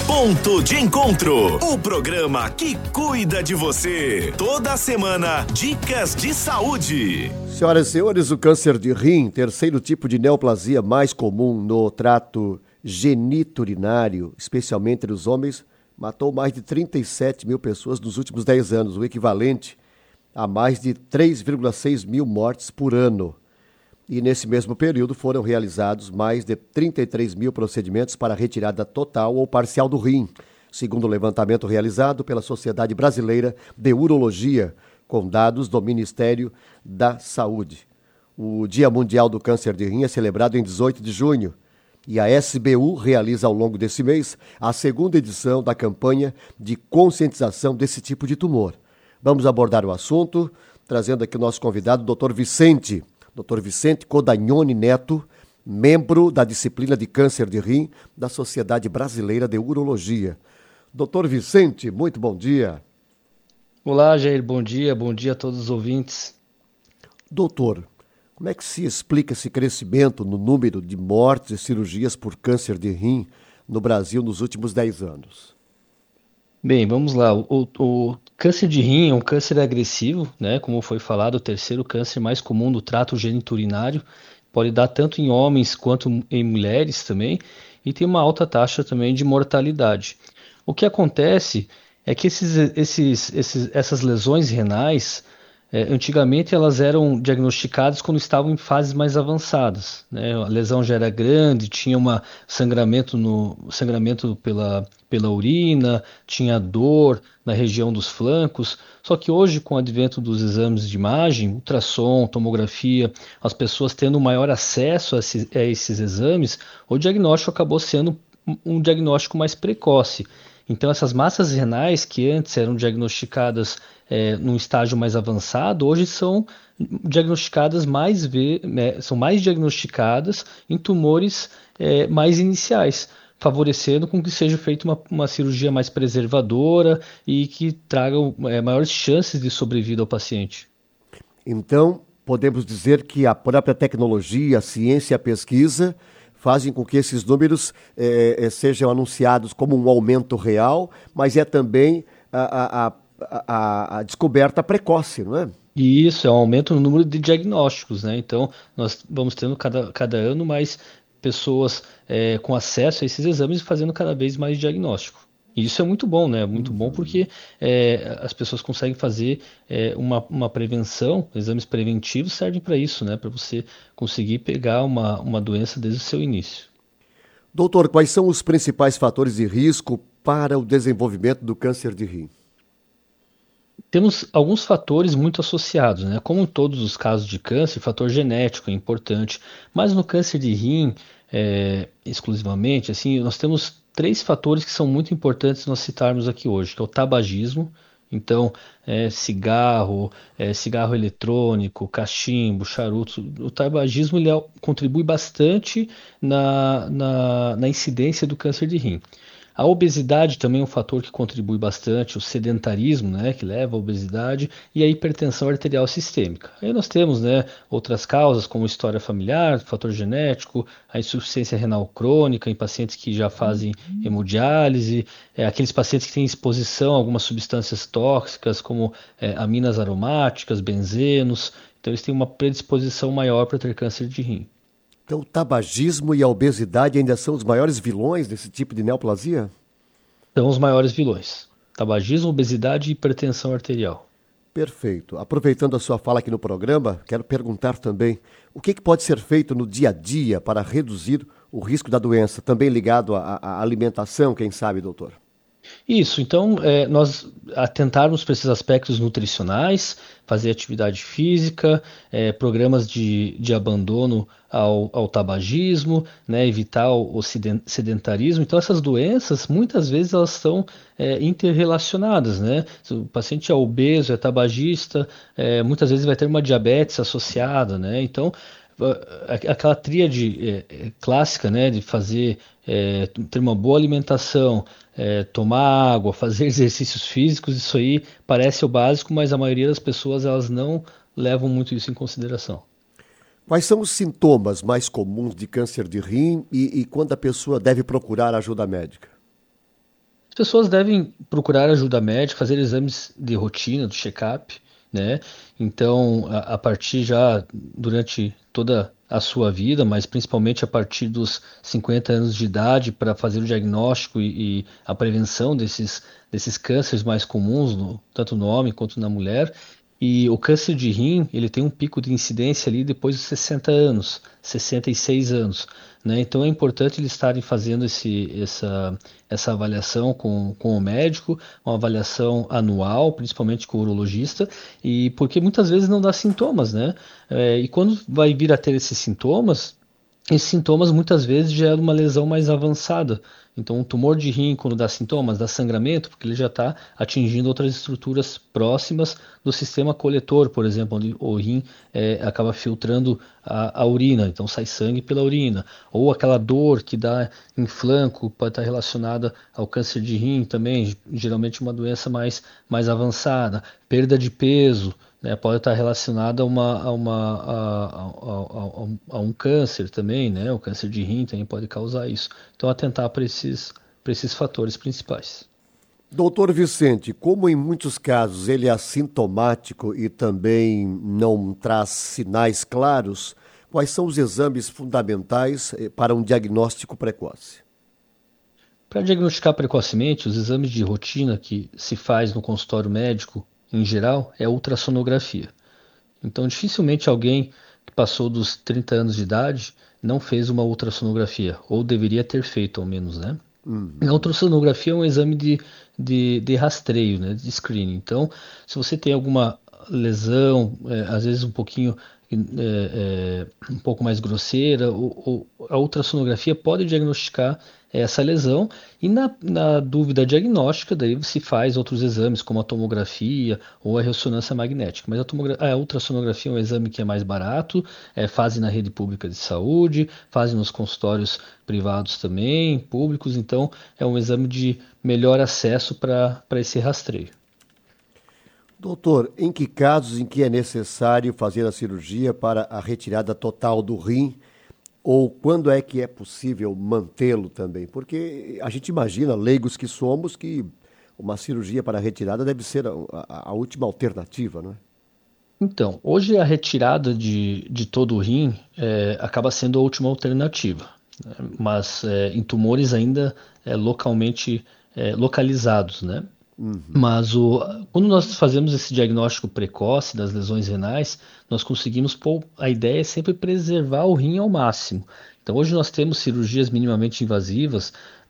Ponto de Encontro, o programa que cuida de você. Toda semana, dicas de saúde. Senhoras e senhores, o câncer de rim, terceiro tipo de neoplasia mais comum no trato geniturinário, especialmente entre os homens, matou mais de 37 mil pessoas nos últimos 10 anos, o equivalente a mais de 3,6 mil mortes por ano. E nesse mesmo período foram realizados mais de 33 mil procedimentos para retirada total ou parcial do rim, segundo o levantamento realizado pela Sociedade Brasileira de Urologia, com dados do Ministério da Saúde. O Dia Mundial do Câncer de Rim é celebrado em 18 de junho e a SBU realiza ao longo desse mês a segunda edição da campanha de conscientização desse tipo de tumor. Vamos abordar o assunto, trazendo aqui o nosso convidado, Dr. Vicente Codagnoni Neto, membro da disciplina de câncer de rim da Sociedade Brasileira de Urologia. Doutor Vicente, muito bom dia. Olá, Jair, bom dia a todos os ouvintes. Doutor, como é que se explica esse crescimento no número de mortes e cirurgias por câncer de rim no Brasil nos últimos 10 anos? Bem, vamos lá. O câncer de rim é um câncer agressivo, né? Como foi falado, o terceiro câncer mais comum do trato geniturinário. Pode dar tanto em homens quanto em mulheres também, e tem uma alta taxa também de mortalidade. O que acontece é que essas lesões renais, antigamente elas eram diagnosticadas quando estavam em fases mais avançadas, né? A lesão já era grande, tinha sangramento pela urina, tinha dor na região dos flancos. Só que hoje, com o advento dos exames de imagem, ultrassom, tomografia, as pessoas tendo maior acesso a esses exames, o diagnóstico acabou sendo um diagnóstico mais precoce. Então, essas massas renais que antes eram diagnosticadas num estágio mais avançado, hoje são diagnosticadas são mais diagnosticadas em tumores mais iniciais, favorecendo com que seja feita uma cirurgia mais preservadora e que traga maiores chances de sobrevida ao paciente. Então, podemos dizer que a própria tecnologia, a ciência e a pesquisa fazem com que esses números sejam anunciados como um aumento real, mas é também a descoberta precoce, não é? E isso é um aumento no número de diagnósticos, né? Então, nós vamos tendo cada ano mais pessoas com acesso a esses exames e fazendo cada vez mais diagnóstico. E isso é muito bom, né? Muito bom porque as pessoas conseguem fazer uma prevenção, exames preventivos servem para isso, né? Para você conseguir pegar uma doença desde o seu início. Doutor, quais são os principais fatores de risco para o desenvolvimento do câncer de rim? Temos alguns fatores muito associados, né? Como em todos os casos de câncer, o fator genético é importante, mas no câncer de rim, exclusivamente, assim, nós temos 3 fatores que são muito importantes nós citarmos aqui hoje, que é o tabagismo. Então, cigarro eletrônico, cachimbo, charutos. O tabagismo contribui bastante na incidência do câncer de rim. A obesidade também é um fator que contribui bastante, o sedentarismo, né, que leva à obesidade, e a hipertensão arterial sistêmica. Aí nós temos, né, outras causas, como história familiar, fator genético, a insuficiência renal crônica em pacientes que já fazem hemodiálise, aqueles pacientes que têm exposição a algumas substâncias tóxicas, como aminas aromáticas, benzenos. Então eles têm uma predisposição maior para ter câncer de rim. Então, o tabagismo e a obesidade ainda são os maiores vilões desse tipo de neoplasia? São os maiores vilões. Tabagismo, obesidade e hipertensão arterial. Perfeito. Aproveitando a sua fala aqui no programa, quero perguntar também o que pode ser feito no dia a dia para reduzir o risco da doença, também ligado à alimentação, quem sabe, doutor? Isso, então nós atentarmos para esses aspectos nutricionais, fazer atividade física, programas de abandono ao tabagismo, né, evitar o sedentarismo. Então essas doenças, muitas vezes elas estão interrelacionadas, né? Se o paciente é obeso, é tabagista, muitas vezes vai ter uma diabetes associada, né? Então aquela tríade clássica, né, de fazer ter uma boa alimentação, tomar água, fazer exercícios físicos, isso aí parece o básico, mas a maioria das pessoas elas não levam muito isso em consideração. Quais são os sintomas mais comuns de câncer de rim e quando a pessoa deve procurar ajuda médica? As pessoas devem procurar ajuda médica, fazer exames de rotina, do check-up, né? Então, a partir já durante toda a sua vida, mas principalmente a partir dos 50 anos de idade, para fazer o diagnóstico e a prevenção desses cânceres mais comuns, tanto no homem quanto na mulher. E o câncer de rim, ele tem um pico de incidência ali depois dos 60 anos, 66 anos, né? Então é importante eles estarem fazendo essa avaliação com o médico, uma avaliação anual, principalmente com o urologista, e porque muitas vezes não dá sintomas, né? E quando vai vir a ter esses sintomas muitas vezes já é uma lesão mais avançada. Então, um tumor de rim, quando dá sintomas, dá sangramento, porque ele já está atingindo outras estruturas próximas do sistema coletor, por exemplo, onde o rim acaba filtrando a urina, então sai sangue pela urina. Ou aquela dor que dá em flanco, pode estar relacionada ao câncer de rim também, geralmente uma doença mais avançada. Perda de peso, né, pode estar relacionada a um câncer também, né? O câncer de rim também pode causar isso. Então, atentar para esses fatores principais. Doutor Vicente, como em muitos casos ele é assintomático e também não traz sinais claros, quais são os exames fundamentais para um diagnóstico precoce? Para diagnosticar precocemente, os exames de rotina que se faz no consultório médico, em geral, é a ultrassonografia. Então, dificilmente alguém que passou dos 30 anos de idade não fez uma ultrassonografia, ou deveria ter feito, ao menos, né? A ultrassonografia é um exame de rastreio, né, de screening. Então, se você tem alguma lesão, às vezes um pouco mais grosseira, a ultrassonografia pode diagnosticar essa lesão e na dúvida diagnóstica, daí se faz outros exames, como a tomografia ou a ressonância magnética. Mas a ultrassonografia é um exame que é mais barato, fazem na rede pública de saúde, fazem nos consultórios privados também, públicos, então é um exame de melhor acesso para esse rastreio. Doutor, em que casos em que é necessário fazer a cirurgia para a retirada total do rim ou quando é que é possível mantê-lo também? Porque a gente imagina, leigos que somos, que uma cirurgia para a retirada deve ser a última alternativa, não é? Então, hoje a retirada de todo o rim acaba sendo a última alternativa, né? Mas em tumores ainda localmente localizados, né? Mas quando nós fazemos esse diagnóstico precoce das lesões renais, nós conseguimos pôr, a ideia é sempre preservar o rim ao máximo. Então hoje nós temos cirurgias minimamente invasivas,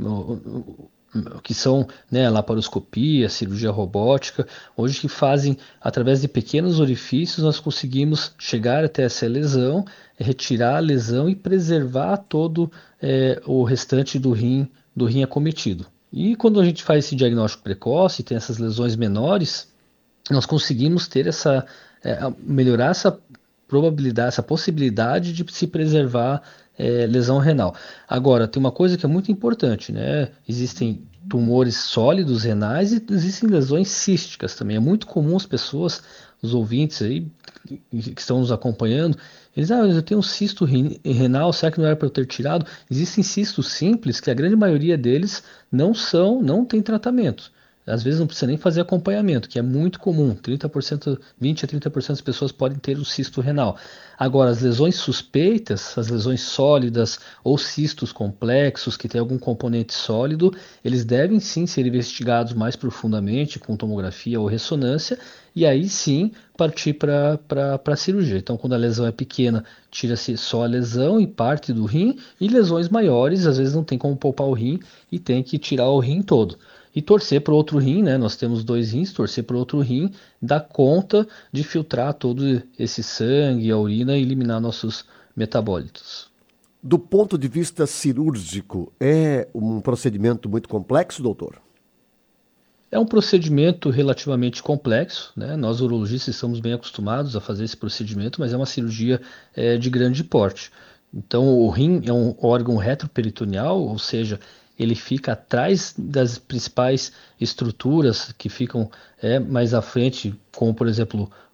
que são, né, laparoscopia, cirurgia robótica, hoje que fazem, através de pequenos orifícios, nós conseguimos chegar até essa lesão, retirar a lesão e preservar todo o restante do rim acometido. E quando a gente faz esse diagnóstico precoce, tem essas lesões menores, nós conseguimos ter melhorar essa probabilidade, essa possibilidade de se preservar lesão renal. Agora, tem uma coisa que é muito importante, né? Existem tumores sólidos renais e existem lesões císticas também. É muito comum as pessoas, os ouvintes aí que estão nos acompanhando, eles, eu tenho um cisto renal, será que não era para eu ter tirado? Existem cistos simples que a grande maioria deles não tem tratamento. Às vezes não precisa nem fazer acompanhamento, que é muito comum. 30%, 20 a 30% das pessoas podem ter o cisto renal. Agora, as lesões suspeitas, as lesões sólidas ou cistos complexos que têm algum componente sólido, eles devem sim ser investigados mais profundamente com tomografia ou ressonância e aí sim partir para a cirurgia. Então, quando a lesão é pequena, tira-se só a lesão e parte do rim, e lesões maiores, às vezes não tem como poupar o rim e tem que tirar o rim todo. E torcer para o outro rim, né? Nós temos 2 rins, torcer para o outro rim, dar conta de filtrar todo esse sangue, a urina e eliminar nossos metabólitos. Do ponto de vista cirúrgico, é um procedimento muito complexo, doutor? É um procedimento relativamente complexo, né? Nós urologistas estamos bem acostumados a fazer esse procedimento, mas é uma cirurgia de grande porte. Então, o rim é um órgão retroperitoneal, ou seja, ele fica atrás das principais estruturas que ficam mais à frente, como por exemplo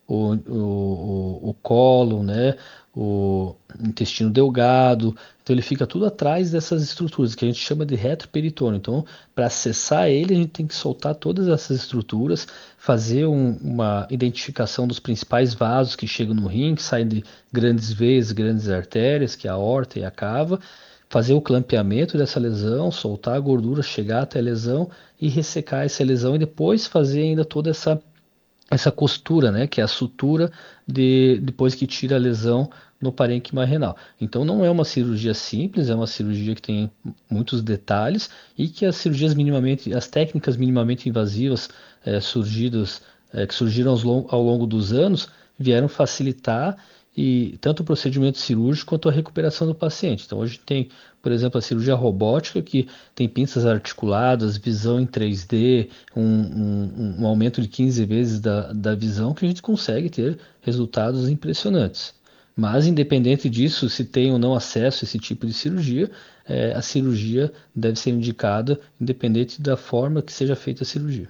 o cólon, né? O intestino delgado. Então ele fica tudo atrás dessas estruturas que a gente chama de retroperitônio. Então, para acessar ele, a gente tem que soltar todas essas estruturas, fazer uma identificação dos principais vasos que chegam no rim, que saem de grandes veias, grandes artérias, que é a aorta e a cava, fazer o clampeamento dessa lesão, soltar a gordura, chegar até a lesão e ressecar essa lesão e depois fazer ainda toda essa costura, né, que é a sutura depois que tira a lesão no parênquima renal. Então não é uma cirurgia simples, é uma cirurgia que tem muitos detalhes e que as técnicas minimamente invasivas que surgiram ao longo dos anos vieram facilitar e tanto o procedimento cirúrgico quanto a recuperação do paciente. Então hoje tem, por exemplo, a cirurgia robótica que tem pinças articuladas, visão em 3D, um aumento de 15 vezes da visão que a gente consegue ter resultados impressionantes. Mas, independente disso, se tem ou não acesso a esse tipo de cirurgia, a cirurgia deve ser indicada, independente da forma que seja feita a cirurgia.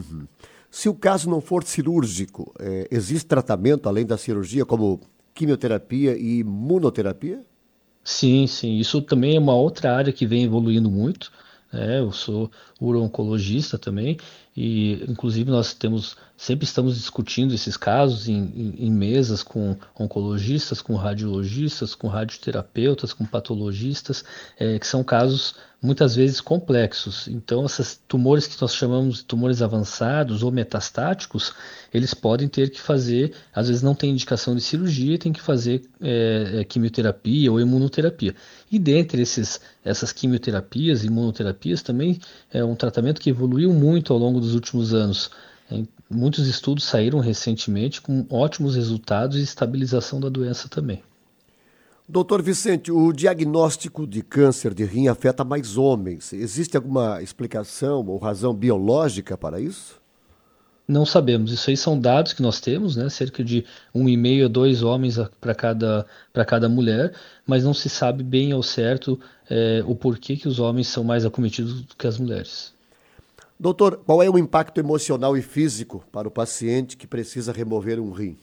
Se o caso não for cirúrgico, existe tratamento além da cirurgia, como quimioterapia e imunoterapia? Sim, sim. Isso também é uma outra área que vem evoluindo muito, né? Eu sou uro-oncologista também e, inclusive, sempre estamos discutindo esses casos em mesas com oncologistas, com radiologistas, com radioterapeutas, com patologistas, que são casos muitas vezes complexos. Então, esses tumores que nós chamamos de tumores avançados ou metastáticos, eles podem ter que fazer, às vezes não tem indicação de cirurgia, tem que fazer quimioterapia ou imunoterapia. E dentre essas quimioterapias e imunoterapias também é um tratamento que evoluiu muito ao longo dos últimos anos. Muitos estudos saíram recentemente com ótimos resultados e estabilização da doença também. Doutor Vicente, o diagnóstico de câncer de rim afeta mais homens. Existe alguma explicação ou razão biológica para isso? Não sabemos. Isso aí são dados que nós temos, né? Cerca de 1,5 a 2 homens para cada mulher, mas não se sabe bem ao certo o porquê que os homens são mais acometidos do que as mulheres. Doutor, qual é o impacto emocional e físico para o paciente que precisa remover um rim?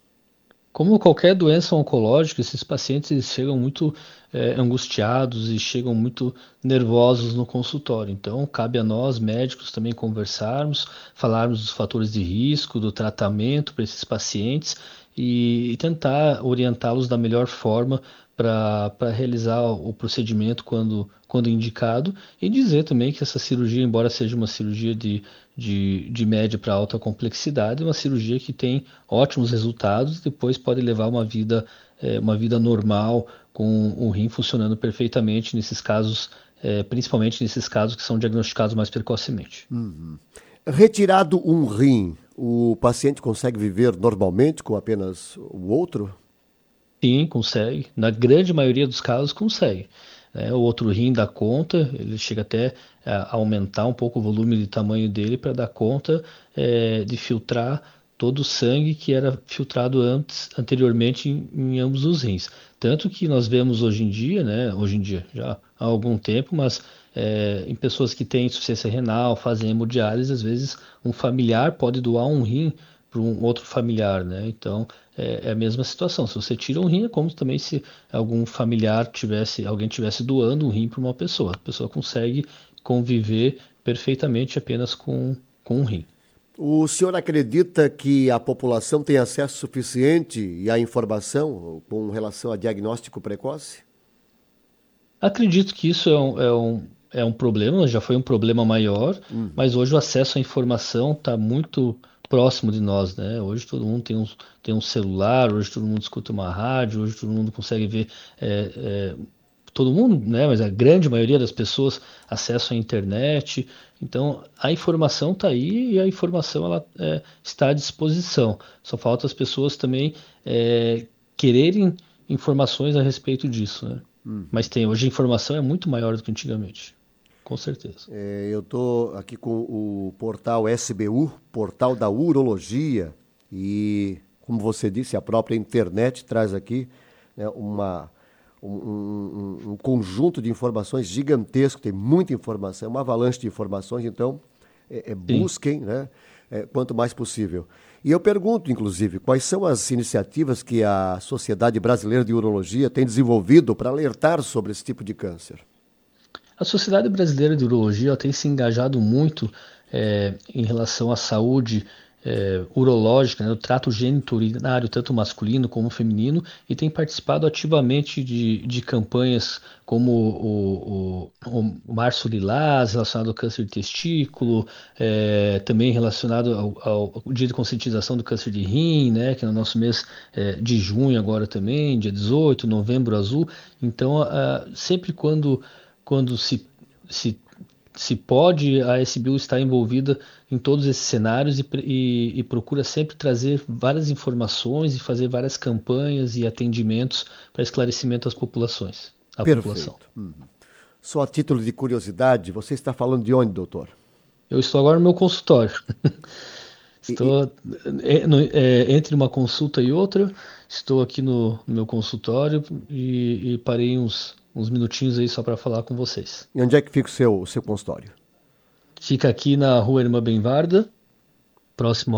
Como qualquer doença oncológica, esses pacientes eles chegam muito angustiados e chegam muito nervosos no consultório. Então, cabe a nós, médicos, também conversarmos, falarmos dos fatores de risco, do tratamento para esses pacientes e tentar orientá-los da melhor forma para realizar o procedimento quando indicado e dizer também que essa cirurgia, embora seja uma cirurgia de média para alta complexidade, é uma cirurgia que tem ótimos resultados e depois pode levar uma vida normal, com o rim funcionando perfeitamente nesses casos, principalmente nesses casos que são diagnosticados mais precocemente. Retirado um rim, o paciente consegue viver normalmente com apenas o outro? Sim, consegue. Na grande maioria dos casos, consegue. O outro rim dá conta, ele chega até a aumentar um pouco o volume de tamanho dele para dar conta de filtrar todo o sangue que era filtrado anteriormente em ambos os rins. Tanto que nós vemos hoje em dia, né, hoje em dia já há algum tempo, mas em pessoas que têm insuficiência renal, fazem hemodiálise, às vezes um familiar pode doar um rim para um outro familiar, né? Então é a mesma situação. Se você tira um rim, é como também se algum familiar alguém tivesse doando um rim para uma pessoa. A pessoa consegue conviver perfeitamente apenas com um rim. O senhor acredita que a população tem acesso suficiente à informação com relação a diagnóstico precoce? Acredito que isso é um problema, já foi um problema maior, mas hoje o acesso à informação está muito próximo de nós, né? Hoje todo mundo tem um celular, hoje todo mundo escuta uma rádio, hoje todo mundo consegue ver, todo mundo, né? Mas a grande maioria das pessoas acesso à internet. Então a informação está aí e a informação ela está à disposição. Só falta as pessoas também quererem informações a respeito disso, né? Mas hoje a informação é muito maior do que antigamente, com certeza. Eu estou aqui com o portal SBU, Portal da Urologia, e, como você disse, a própria internet traz aqui, né, um conjunto de informações gigantesco, tem muita informação, uma avalanche de informações, então Sim. busquem, né, quanto mais possível. E eu pergunto, inclusive, quais são as iniciativas que a Sociedade Brasileira de Urologia tem desenvolvido para alertar sobre esse tipo de câncer? A Sociedade Brasileira de Urologia ela tem se engajado muito em relação à saúde urológica, né, o trato geniturinário, tanto masculino como feminino, e tem participado ativamente de campanhas como o Março Lilás, relacionado ao câncer de testículo, também relacionado ao Dia de Conscientização do Câncer de Rim, né, que é no nosso mês de junho agora também, dia 18, Novembro Azul. Então, sempre quando se pode, a SBU está envolvida em todos esses cenários e procura sempre trazer várias informações e fazer várias campanhas e atendimentos para esclarecimento às populações, à população. Só a título de curiosidade, você está falando de onde, doutor? Eu estou agora no meu consultório. Estou entre uma consulta e outra, estou aqui no meu consultório e parei uns minutinhos aí só para falar com vocês. E onde é que fica o seu consultório? Fica aqui na Rua Irmã Benvarda, próximo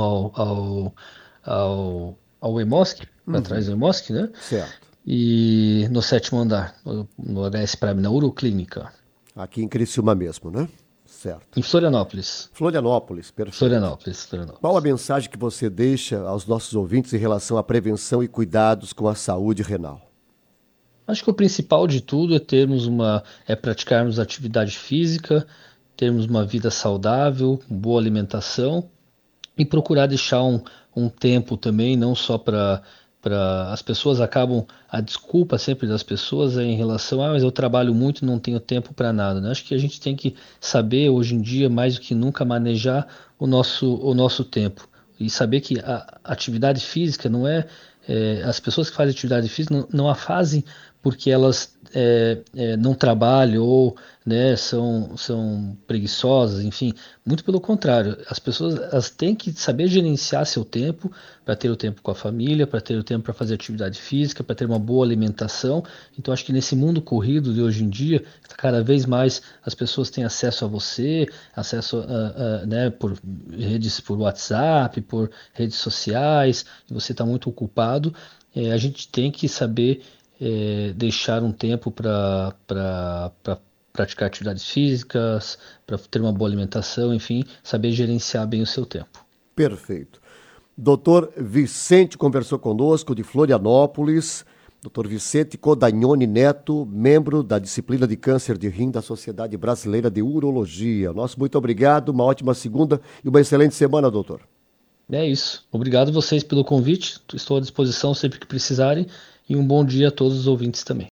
ao EMOSC, atrás do EMOSC, né? Certo. E no 7º andar, no HS Prime, na Uroclínica. Aqui em Criciúma mesmo, né? Certo. Em Florianópolis. Florianópolis, perfeito. Florianópolis. Qual a mensagem que você deixa aos nossos ouvintes em relação à prevenção e cuidados com a saúde renal? Acho que o principal de tudo é praticarmos atividade física, termos uma vida saudável, boa alimentação e procurar deixar um tempo também, não só para as pessoas a desculpa sempre das pessoas é em relação mas eu trabalho muito e não tenho tempo para nada, né? Acho que a gente tem que saber hoje em dia, mais do que nunca, manejar o nosso tempo e saber que a atividade física não as pessoas que fazem atividade física não a fazem porque elas não trabalham ou, né, são preguiçosas, enfim, muito pelo contrário, as pessoas elas têm que saber gerenciar seu tempo para ter o tempo com a família, para ter o tempo para fazer atividade física, para ter uma boa alimentação. Então acho que nesse mundo corrido de hoje em dia, cada vez mais as pessoas têm acesso a você, acesso né, por redes, por WhatsApp, por redes sociais, e você está muito ocupado. A gente tem que saber deixar um tempo para praticar atividades físicas, para ter uma boa alimentação, enfim, saber gerenciar bem o seu tempo. Perfeito. Doutor Vicente conversou conosco de Florianópolis. Doutor Vicente Codagnoni Neto, membro da disciplina de câncer de rim da Sociedade Brasileira de Urologia. Nosso muito obrigado, uma ótima segunda e uma excelente semana, doutor. É isso. Obrigado a vocês pelo convite. Estou à disposição sempre que precisarem e um bom dia a todos os ouvintes também.